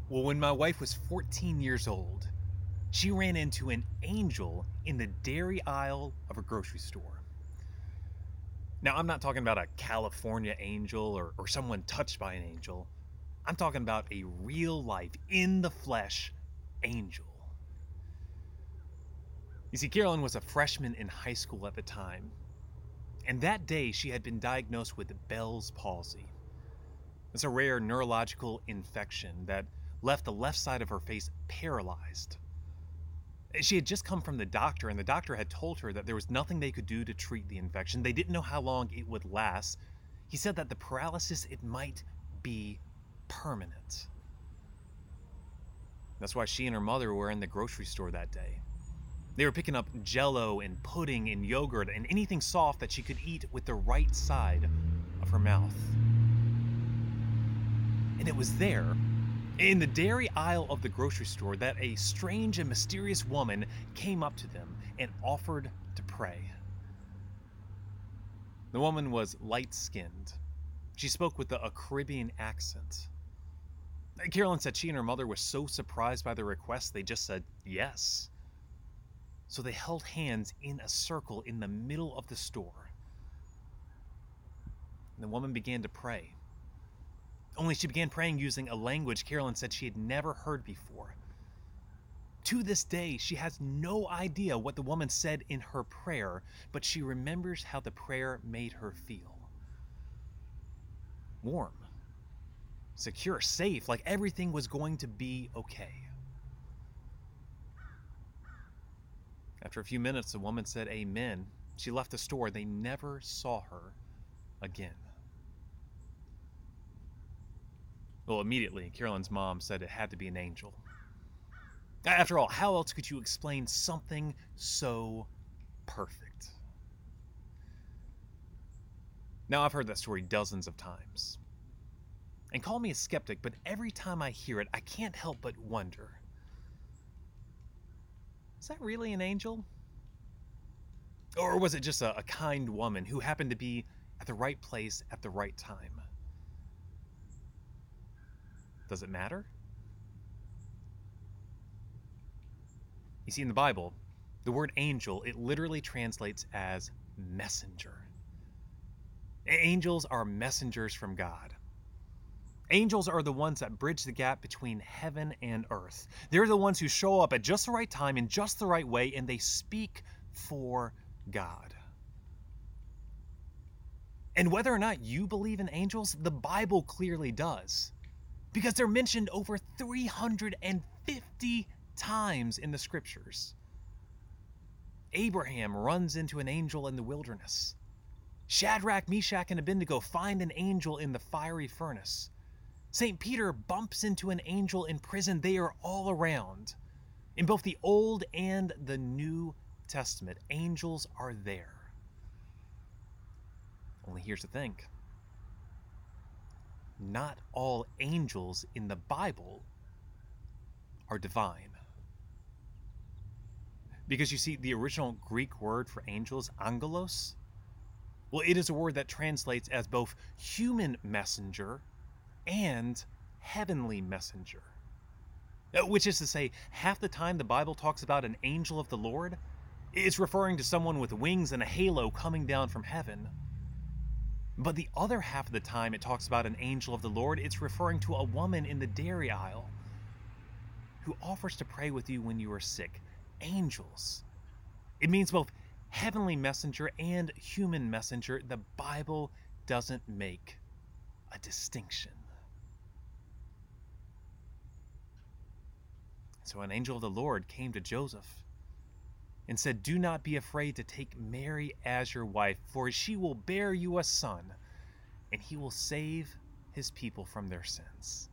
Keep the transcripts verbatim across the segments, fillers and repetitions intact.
Well, when my wife was fourteen years old, she ran into an angel in the dairy aisle of a grocery store. Now, I'm not talking about a California angel or, or someone touched by an angel. I'm talking about a real life, in the flesh angel. You see, Carolyn was a freshman in high school at the time, and that day she had been diagnosed with Bell's palsy. It's a rare neurological infection that left the left side of her face paralyzed. She had just come from the doctor, and the doctor had told her that there was nothing they could do to treat the infection. They didn't know how long it would last. He said that the paralysis, it might be permanent. That's why she and her mother were in the grocery store that day. They were picking up Jell-O and pudding and yogurt and anything soft that she could eat with the right side of her mouth. And it was there, in the dairy aisle of the grocery store, that a strange and mysterious woman came up to them and offered to pray. The woman was light-skinned. She spoke with a, a Caribbean accent. Carolyn said she and her mother were so surprised by the request, they just said yes. So they held hands in a circle in the middle of the store. And the woman began to pray. Only she began praying using a language Carolyn said she had never heard before. To this day, she has no idea what the woman said in her prayer, but she remembers how the prayer made her feel. Warm, secure, safe, like everything was going to be okay. After a few minutes, the woman said amen. She left the store. They never saw her again. Well, immediately, Carolyn's mom said it had to be an angel. After all, how else could you explain something so perfect? Now, I've heard that story dozens of times. And call me a skeptic, but every time I hear it, I can't help but wonder, is that really an angel? Or was it just a, a kind woman who happened to be at the right place at the right time? Does it matter? You see, in the Bible, the word angel, it literally translates as messenger. Angels are messengers from God. Angels are the ones that bridge the gap between heaven and earth. They're the ones who show up at just the right time in just the right way, and they speak for God. And whether or not you believe in angels, the Bible clearly does, because they're mentioned over three hundred fifty times in the scriptures. Abraham runs into an angel in the wilderness. Shadrach, Meshach, and Abednego find an angel in the fiery furnace. Saint Peter bumps into an angel in prison. They are all around. In both the Old and the New Testament, angels are there. Only here's the thing. Not all angels in the Bible are divine. Because you see, the original Greek word for angels, angelos, well, it is a word that translates as both human messenger and heavenly messenger. Which is to say, half the time the Bible talks about an angel of the Lord, it's referring to someone with wings and a halo coming down from heaven. But the other half of the time it talks about an angel of the Lord, it's referring to a woman in the dairy aisle who offers to pray with you when you are sick. Angels. It means both heavenly messenger and human messenger. The Bible doesn't make a distinction. So an angel of the Lord came to Joseph and said, "Do not be afraid to take Mary as your wife, for she will bear you a son, and he will save his people from their sins."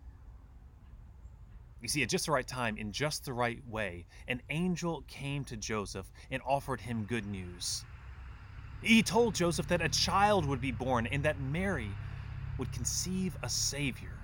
You see, at just the right time, in just the right way, an angel came to Joseph and offered him good news. He told Joseph that a child would be born and that Mary would conceive a Savior.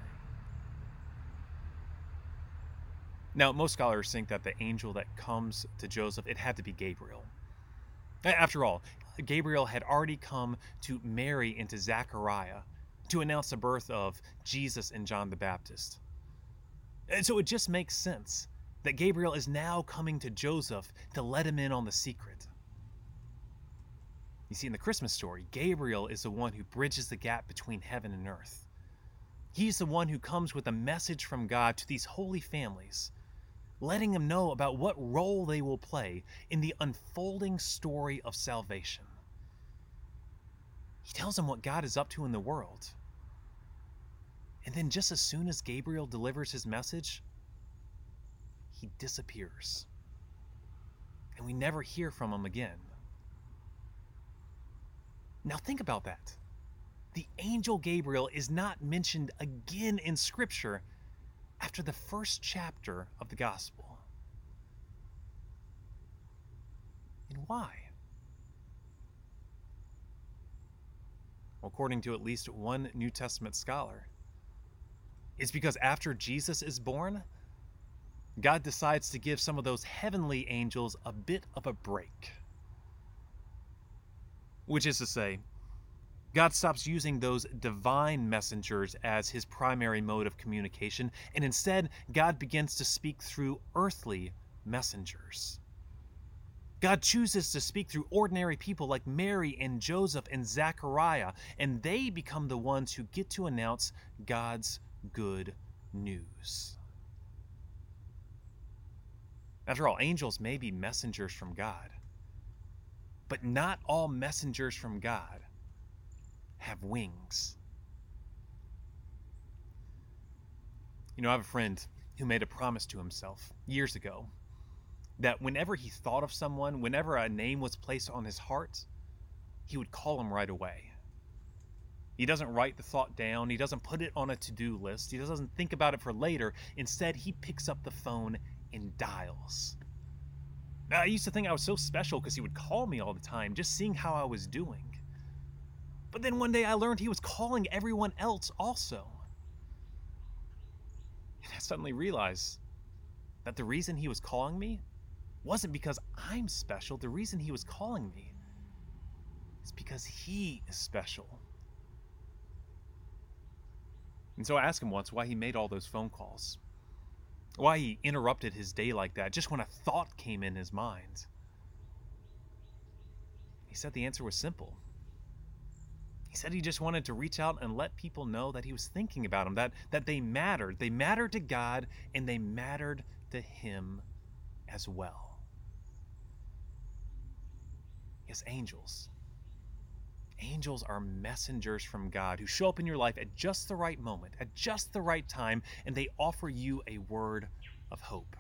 Now, most scholars think that the angel that comes to Joseph, it had to be Gabriel. After all, Gabriel had already come to Mary and to Zechariah to announce the birth of Jesus and John the Baptist. And so it just makes sense that Gabriel is now coming to Joseph to let him in on the secret. You see, in the Christmas story, Gabriel is the one who bridges the gap between heaven and earth. He's the one who comes with a message from God to these holy families, letting them know about what role they will play in the unfolding story of salvation. He tells them what God is up to in the world. And then just as soon as Gabriel delivers his message, he disappears. And we never hear from him again. Now think about that. The angel Gabriel is not mentioned again in Scripture after the first chapter of the Gospel. And why? Well, according to at least one New Testament scholar, it's because after Jesus is born, God decides to give some of those heavenly angels a bit of a break. Which is to say, God stops using those divine messengers as his primary mode of communication, and instead, God begins to speak through earthly messengers. God chooses to speak through ordinary people like Mary and Joseph and Zechariah, and they become the ones who get to announce God's good news. After all, angels may be messengers from God, but not all messengers from God have wings. You know, I have a friend who made a promise to himself years ago that whenever he thought of someone, whenever a name was placed on his heart, he would call him right away. He doesn't write the thought down. He doesn't put it on a to-do list. He doesn't think about it for later. Instead, he picks up the phone and dials. Now, I used to think I was so special because he would call me all the time, just seeing how I was doing. But then one day I learned he was calling everyone else also. And I suddenly realized that the reason he was calling me wasn't because I'm special. The reason he was calling me is because he is special. And so I asked him once why he made all those phone calls. Why he interrupted his day like that just when a thought came in his mind. He said the answer was simple. He said he just wanted to reach out and let people know that he was thinking about them, that, that they mattered. They mattered to God, and they mattered to him as well. Yes, angels. Angels are messengers from God who show up in your life at just the right moment, at just the right time, and they offer you a word of hope.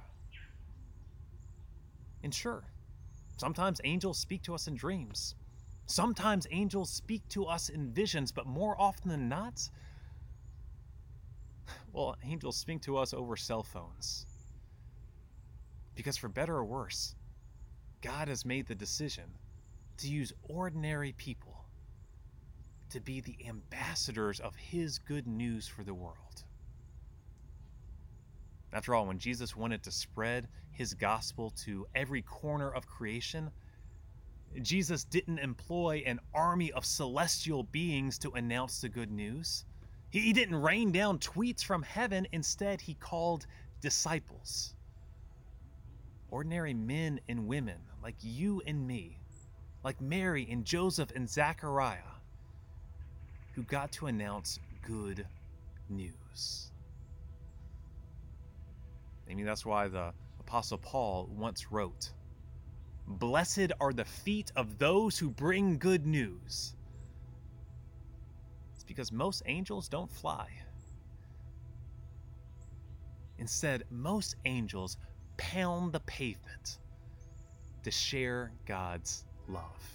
And sure, sometimes angels speak to us in dreams. Sometimes angels speak to us in visions, but more often than not, well, angels speak to us over cell phones. Because for better or worse, God has made the decision to use ordinary people to be the ambassadors of his good news for the world. After all, when Jesus wanted to spread his gospel to every corner of creation, Jesus didn't employ an army of celestial beings to announce the good news. He didn't rain down tweets from heaven. Instead, he called disciples. Ordinary men and women like you and me, like Mary and Joseph and Zechariah, who got to announce good news. Maybe that's why the Apostle Paul once wrote, "Blessed are the feet of those who bring good news." It's because most angels don't fly. Instead, most angels pound the pavement to share God's love.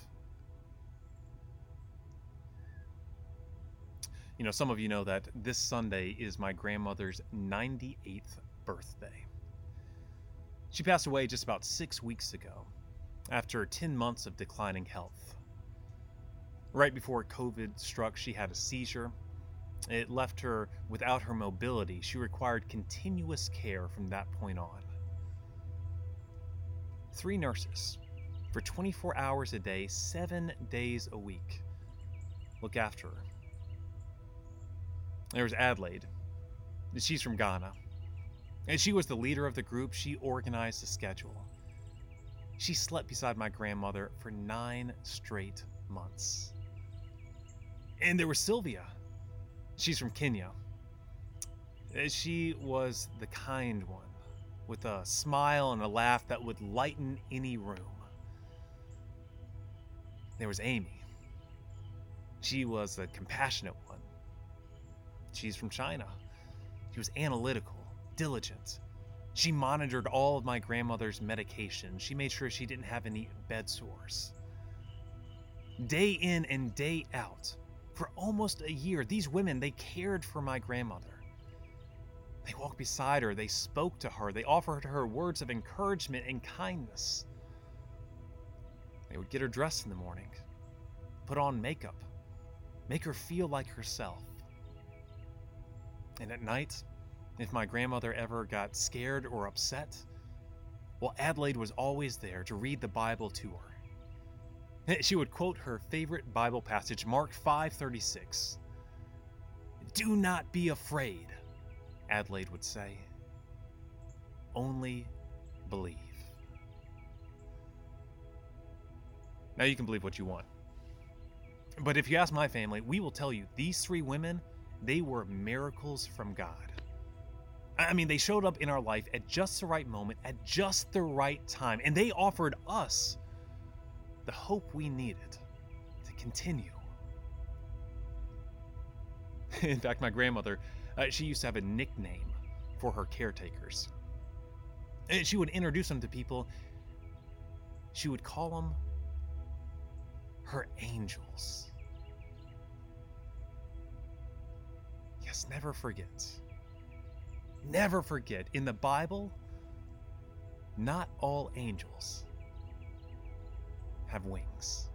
You know, some of you know that this Sunday is my grandmother's ninety-eighth birthday. She passed away just about six weeks ago, after ten months of declining health. Right before COVID struck, she had a seizure. It left her without her mobility. She required continuous care from that point on. Three nurses, for twenty-four hours a day, seven days a week, look after her. There's Adelaide. She's from Ghana. As she was the leader of the group, she organized the schedule. She slept beside my grandmother for nine straight months. And there was Sylvia. She's from Kenya. She was the kind one, with a smile and a laugh that would lighten any room. There was Amy. She was the compassionate one. She's from China. She was analytical, diligent. She monitored all of my grandmother's medication. She made sure she didn't have any bed sores. Day in and day out, for almost a year, these women, they cared for my grandmother. They walked beside her, they spoke to her, they offered her words of encouragement and kindness. They would get her dressed in the morning, put on makeup, make her feel like herself. And at night, if my grandmother ever got scared or upset, well, Adelaide was always there to read the Bible to her. She would quote her favorite Bible passage, Mark five thirty-six. "Do not be afraid," Adelaide would say. "Only believe." Now you can believe what you want. But if you ask my family, we will tell you these three women, they were miracles from God. I mean, they showed up in our life at just the right moment, at just the right time, and they offered us the hope we needed to continue. In fact, my grandmother, uh, she used to have a nickname for her caretakers. And she would introduce them to people. She would call them her angels. Yes, never forget. Never forget, in the Bible, not all angels have wings.